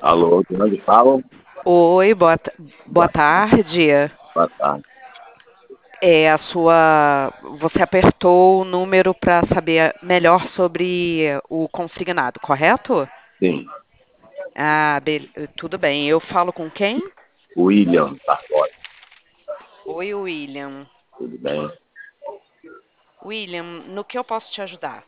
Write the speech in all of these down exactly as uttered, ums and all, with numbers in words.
Alô, de onde falam? Oi, boa, ta- boa Boa, tarde. boa tarde. É a sua. Você apertou o número para saber melhor sobre o consignado, correto? Sim, Ah, bel- tudo bem. Eu falo com quem? William Sartori, Oi, William. tudo bem? William, no que eu posso te ajudar?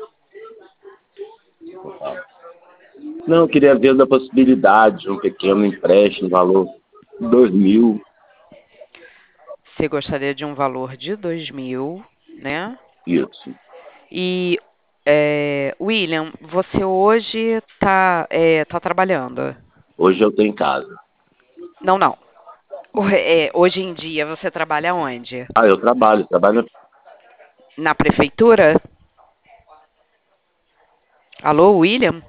Não, eu queria ver da possibilidade de um pequeno empréstimo, valor dois mil. Você gostaria de um valor de dois mil, né? Isso. E, é, William, você hoje está tá trabalhando? Hoje eu estou em casa. Não, não. O- é, hoje em dia você trabalha onde? Ah, eu trabalho, trabalho. Na prefeitura? Alô, William?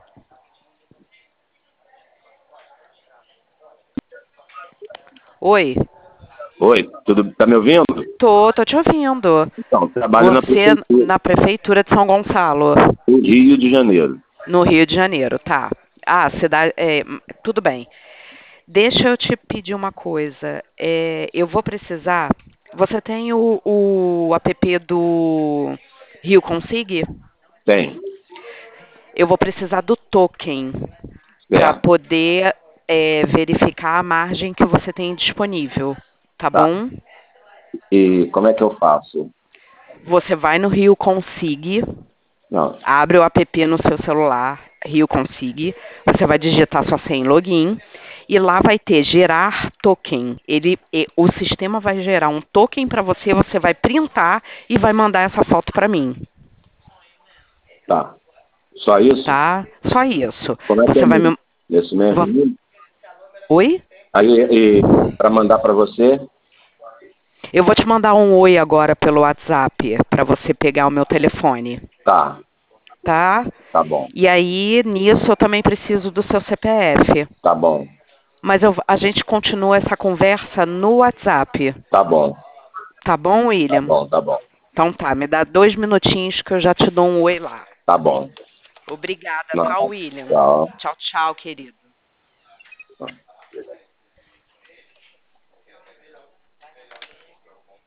Oi, Oi, tudo, tá me ouvindo? tô, tô te ouvindo. Então, trabalho na Você prefeitura na prefeitura de São Gonçalo, do Rio de Janeiro. no Rio de Janeiro, tá? Ah, cidade, é, tudo bem. Deixa eu te pedir uma coisa. É, eu vou precisar. Você tem o, o app do Rio Consig? Tem, Eu vou precisar do token para certo. poder é, verificar a margem que você tem disponível, tá Tá. bom? E como é que eu faço? Você vai no Rio Consig, Não, abre o app no seu celular, Rio Consig, você vai digitar sua senha e login e lá vai ter gerar token. Ele, e- o sistema vai gerar um token para você, você vai printar e vai mandar essa foto para mim, tá. Só isso? tá? Só isso. Como é que é Você vai me. nesse mesmo? vo- Número? Oi? Aí, para mandar para você? Eu vou te mandar um oi agora pelo WhatsApp para você pegar o meu telefone, Tá, tá? tá bom, E aí, nisso, eu também preciso do seu C P F. tá bom, Mas eu- a gente continua essa conversa no WhatsApp. tá bom, Tá bom, tá William? bom, tá bom, Então tá, me dá dois minutinhos que eu já te dou um oi lá. tá bom. Obrigada, Não, tá, William? tchau. Tchau, tchau, querido.